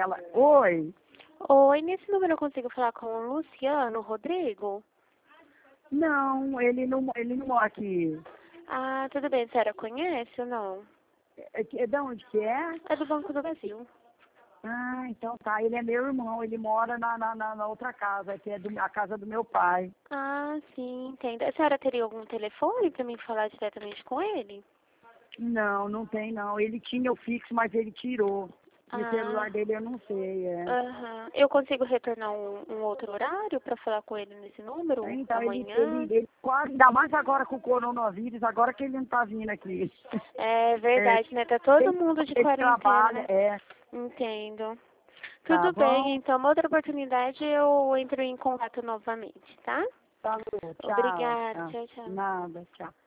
ela. Oi? Oi, nesse número eu consigo falar com o Luciano Rodrigo? Não, ele não mora aqui. Ah, tudo bem, a senhora conhece ou não? De onde que é? É do Banco do Brasil. Ah, então tá. Ele é meu irmão, ele mora na outra casa, que é a casa do meu pai. Ah, sim, entendo. A senhora teria algum telefone para mim falar diretamente com ele? Não, não tem não. Ele tinha o fixo, mas ele tirou. E o Ah, celular dele eu não sei, aham. Eu consigo retornar um outro horário para falar com ele nesse número? Então Amanhã? ele quase, ainda mais agora com o coronavírus, agora que ele não tá vindo aqui. É É, verdade, né? Tá todo ele, mundo de ele trabalha, quarentena. Entendo. tá Tudo bem, bom? então, uma outra oportunidade eu entro em contato novamente, tá? Falou, tchau, Obrigada, tchau. tchau, tchau. Nada, tchau.